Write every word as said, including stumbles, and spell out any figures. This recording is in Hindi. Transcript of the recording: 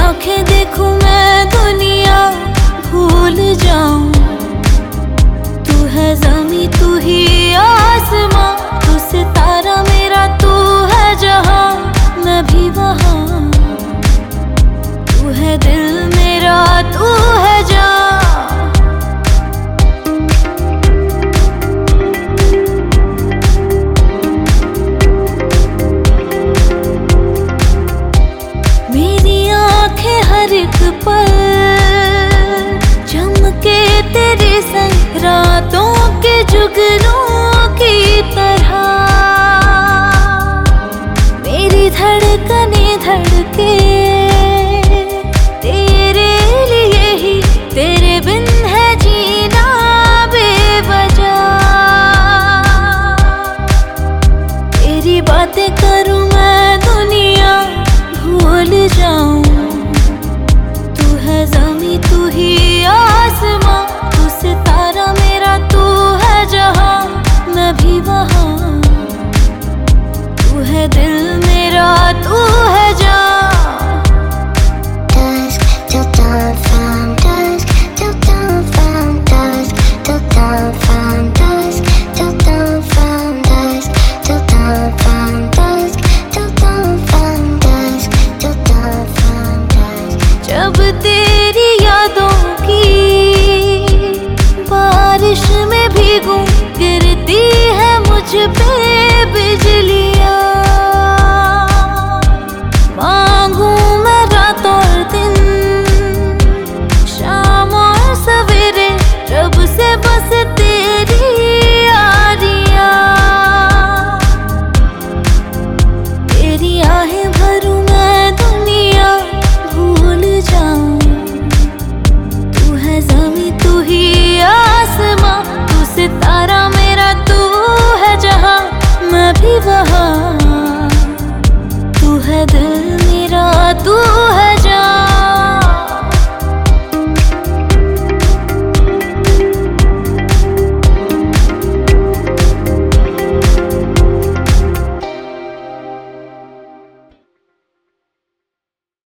आंखें देखूं मैं दुनिया भूल जाऊं। तू है ज़मीं तू ही आसमां, तू सितारा मेरा तू है जहां, मैं भी वहां। तू है दिल मेरा तू है जान। हर एक पल चमके तेरे संग, रातों के जुगनू